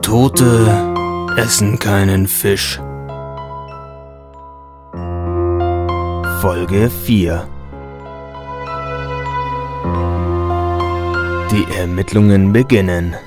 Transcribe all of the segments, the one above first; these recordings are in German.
Tote essen keinen Fisch. Folge 4. Die Ermittlungen beginnen.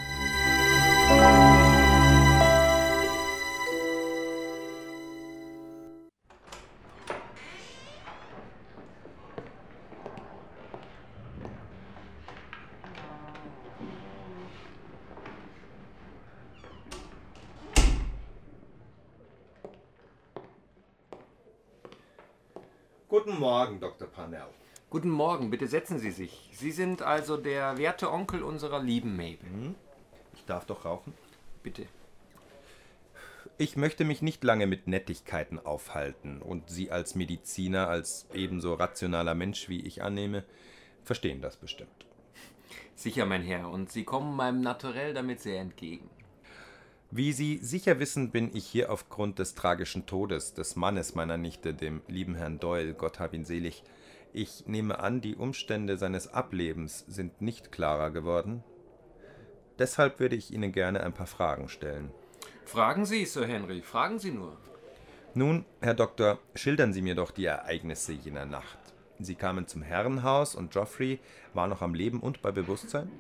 Guten Morgen, Dr. Parnell. Guten Morgen, bitte setzen Sie sich. Sie sind also der werte Onkel unserer lieben Mabel. Ich darf doch rauchen? Bitte. Ich möchte mich nicht lange mit Nettigkeiten aufhalten und Sie als Mediziner, als ebenso rationaler Mensch wie ich annehme, verstehen das bestimmt. Sicher, mein Herr, und Sie kommen meinem Naturell damit sehr entgegen. Wie Sie sicher wissen, bin ich hier aufgrund des tragischen Todes des Mannes meiner Nichte, dem lieben Herrn Doyle, Gott hab ihn selig. Ich nehme an, die Umstände seines Ablebens sind nicht klarer geworden. Deshalb würde ich Ihnen gerne ein paar Fragen stellen. Fragen Sie, Sir Henry, fragen Sie nur. Nun, Herr Doktor, schildern Sie mir doch die Ereignisse jener Nacht. Sie kamen zum Herrenhaus und Geoffrey war noch am Leben und bei Bewusstsein?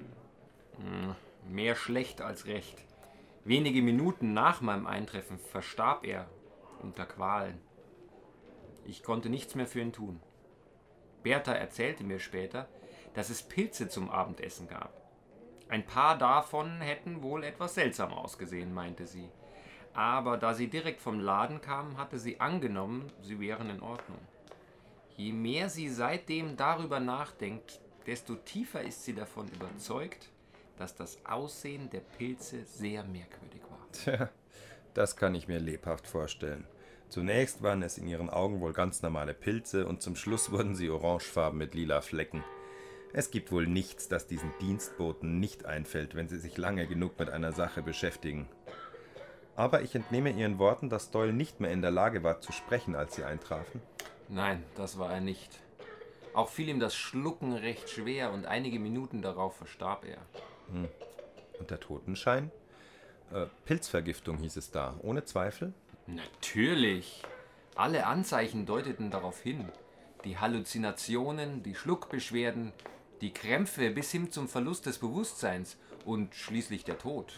Mehr schlecht als recht. Wenige Minuten nach meinem Eintreffen verstarb er unter Qualen. Ich konnte nichts mehr für ihn tun. Bertha erzählte mir später, dass es Pilze zum Abendessen gab. Ein paar davon hätten wohl etwas seltsam ausgesehen, meinte sie. Aber da sie direkt vom Laden kamen, hatte sie angenommen, sie wären in Ordnung. Je mehr sie seitdem darüber nachdenkt, desto tiefer ist sie davon überzeugt, dass das Aussehen der Pilze sehr merkwürdig war. Tja, das kann ich mir lebhaft vorstellen. Zunächst waren es in ihren Augen wohl ganz normale Pilze und zum Schluss wurden sie orangefarben mit lila Flecken. Es gibt wohl nichts, das diesen Dienstboten nicht einfällt, wenn sie sich lange genug mit einer Sache beschäftigen. Aber ich entnehme Ihren Worten, dass Doyle nicht mehr in der Lage war zu sprechen, als Sie eintrafen. Nein, das war er nicht. Auch fiel ihm das Schlucken recht schwer und einige Minuten darauf verstarb er. Und der Totenschein? Pilzvergiftung hieß es da, ohne Zweifel? Natürlich. Alle Anzeichen deuteten darauf hin. Die Halluzinationen, die Schluckbeschwerden, die Krämpfe bis hin zum Verlust des Bewusstseins und schließlich der Tod.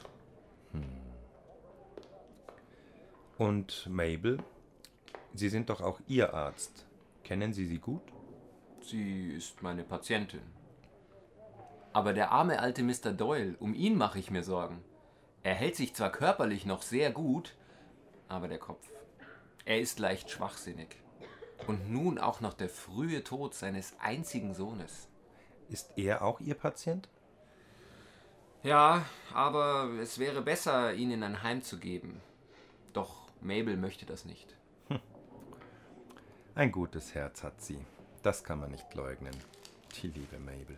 Und Mabel? Sie sind doch auch Ihr Arzt. Kennen Sie sie gut? Sie ist meine Patientin. Aber der arme alte Mr. Doyle, um ihn mache ich mir Sorgen. Er hält sich zwar körperlich noch sehr gut, aber der Kopf. Er ist leicht schwachsinnig. Und nun auch noch der frühe Tod seines einzigen Sohnes. Ist er auch Ihr Patient? Ja, aber es wäre besser, ihn in ein Heim zu geben. Doch Mabel möchte das nicht. Ein gutes Herz hat sie. Das kann man nicht leugnen. Die liebe Mabel.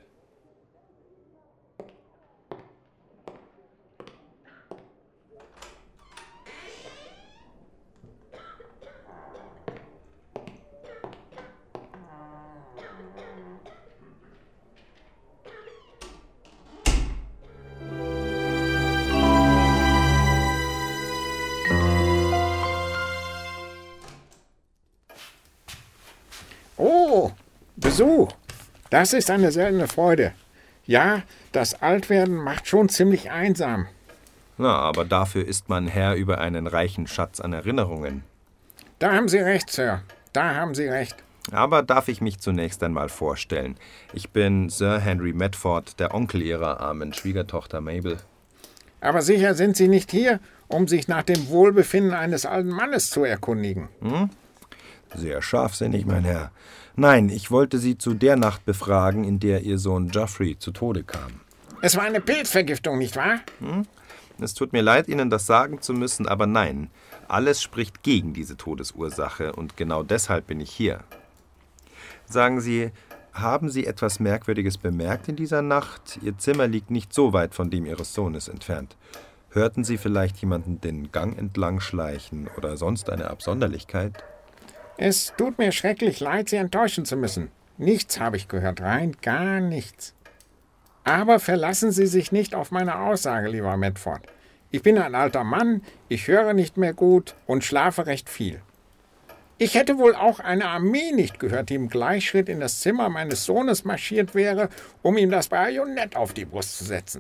Oh, Besuch. Das ist eine seltene Freude. Ja, das Altwerden macht schon ziemlich einsam. Na, aber dafür ist man Herr über einen reichen Schatz an Erinnerungen. Da haben Sie recht, Sir. Da haben Sie recht. Aber darf ich mich zunächst einmal vorstellen. Ich bin Sir Henry Medford, der Onkel Ihrer armen Schwiegertochter Mabel. Aber sicher sind Sie nicht hier, um sich nach dem Wohlbefinden eines alten Mannes zu erkundigen. Sehr scharfsinnig, mein Herr. Nein, ich wollte Sie zu der Nacht befragen, in der Ihr Sohn Geoffrey zu Tode kam. Es war eine Pilzvergiftung, nicht wahr? Es tut mir leid, Ihnen das sagen zu müssen, aber nein. Alles spricht gegen diese Todesursache und genau deshalb bin ich hier. Sagen Sie, haben Sie etwas Merkwürdiges bemerkt in dieser Nacht? Ihr Zimmer liegt nicht so weit von dem Ihres Sohnes entfernt. Hörten Sie vielleicht jemanden den Gang entlang schleichen oder sonst eine Absonderlichkeit? Es tut mir schrecklich leid, Sie enttäuschen zu müssen. Nichts habe ich gehört, rein gar nichts. Aber verlassen Sie sich nicht auf meine Aussage, lieber Medford. Ich bin ein alter Mann, ich höre nicht mehr gut und schlafe recht viel. Ich hätte wohl auch eine Armee nicht gehört, die im Gleichschritt in das Zimmer meines Sohnes marschiert wäre, um ihm das Bajonett auf die Brust zu setzen.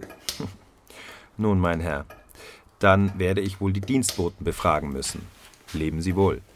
Nun, mein Herr, dann werde ich wohl die Dienstboten befragen müssen. Leben Sie wohl.